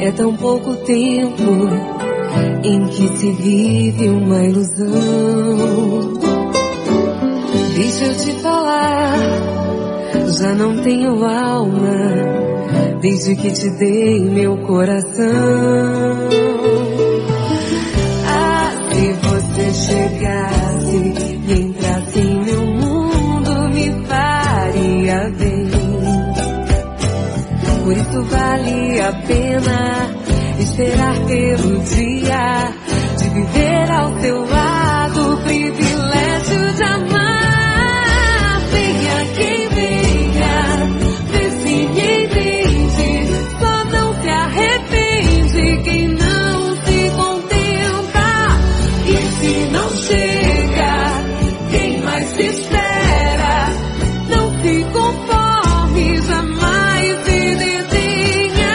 É tão pouco tempo em que se vive uma ilusão. Deixa eu te falar, já não tenho alma desde que te dei meu coração. Ah, se você chegasse e entrasse em meu mundo, me faria bem. Por isso vale a pena esperar pelo dia de viver ao teu lado, o privilégio de amar. Venha quem venha, vê se me entende, só não se arrepende quem não se contenta. E se não chega, quem mais se espera, não se conforme jamais se desenha.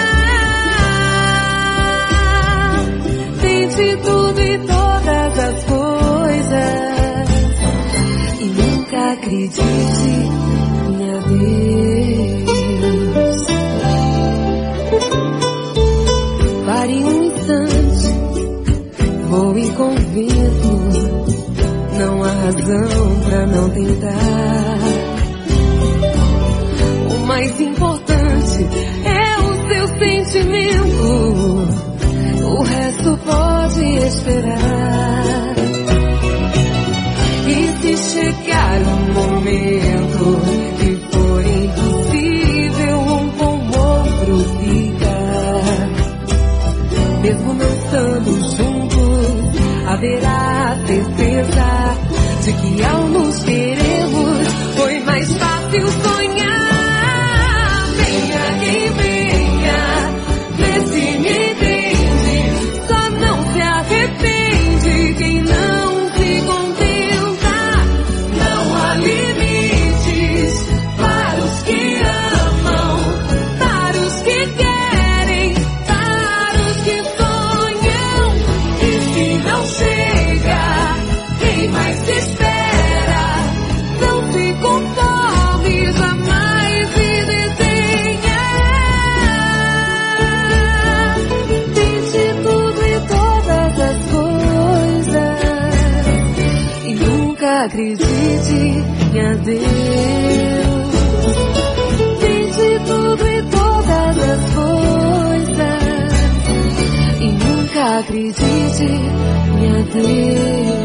Tente tudo e todas as coisas e nunca acredite em adeus. Pare um instante, voe com o vento, não há razão pra não tentar. O mais importante é o seu sentimento, o resto pode esperar. E se chegar um momento que for impossível um com o outro ficar, mesmo não estando juntos, haverá a certeza de que ao nos queremos foi mais fácil sonhar. Venha quem venha, vê se me entende, só não se arrepende quem não se contenta. Não há limites para os que amam, para os que querem, para os que sonham. E se não chega, quem mais se espera, não se conforme, jamais se desenha. Tente tudo e todas as coisas e nunca acredite em adeus. Tente tudo e todas as coisas e nunca acredite em adeus.